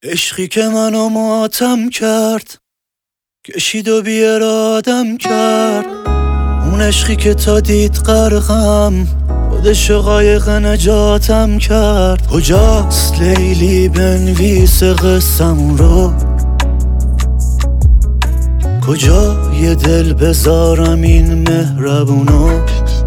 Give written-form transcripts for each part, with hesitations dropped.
عشقی که منو ماتم کرد، کشید و بی ارادم کرد. اون عشقی که تا دید غرقم، خودشو قایق نجاتم کرد. کجاست لیلی بنویس قصم رو؟ کجا یه دل بذارم این مهربونو؟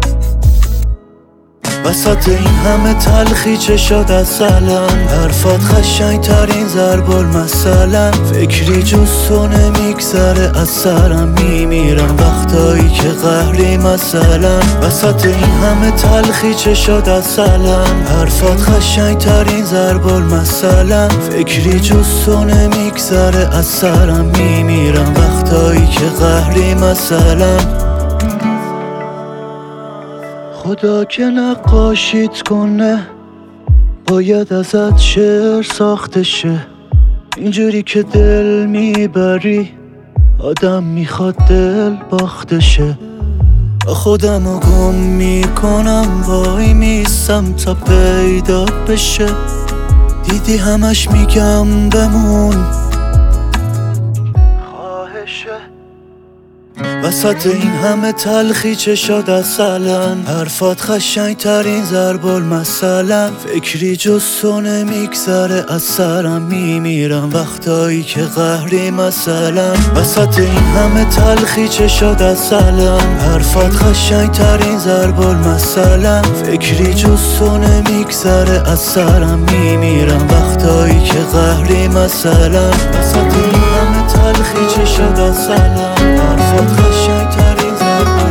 وسط این همه تلخی چه شد اصلا؟ حرفات قشنگ ترین ضرب المثلن. فکری جز تو نمیگذره از سرم، میمیرم وقتایی که قهری مثلا. وسط این همه تلخی چه شد اصلا؟ حرفات قشنگ ترین ضرب المثلن. فکری جز تو نمیگذره از سرم، میمیرم وقتایی که قهری مثلا. خدا که نقاشیت کنه، باید ازت شعر ساخته شه. اینجوری که دل میبری، آدم میخواد دل باخته شه. خودمو گم میکنم، وای میستم تا پیدا بشه. دیدی همش میگم بمون، وسط این همه تلخی چه شد اصلا؟ حرفات قشنگ ترین ضرب المثلن. فکری جز تو نمیگذره از سرم، میمیرم وقتایی که قهری مثلا. وسط این همه تلخی چه شد اصلا؟ حرفات قشنگ ترین ضرب المثلن. فکری جز تو نمیگذره از سرم، میمیرم وقتایی که قهری مثلا. وسط این همه تلخی چه شد اصلا؟ حرفات قشنگ ترین ضرب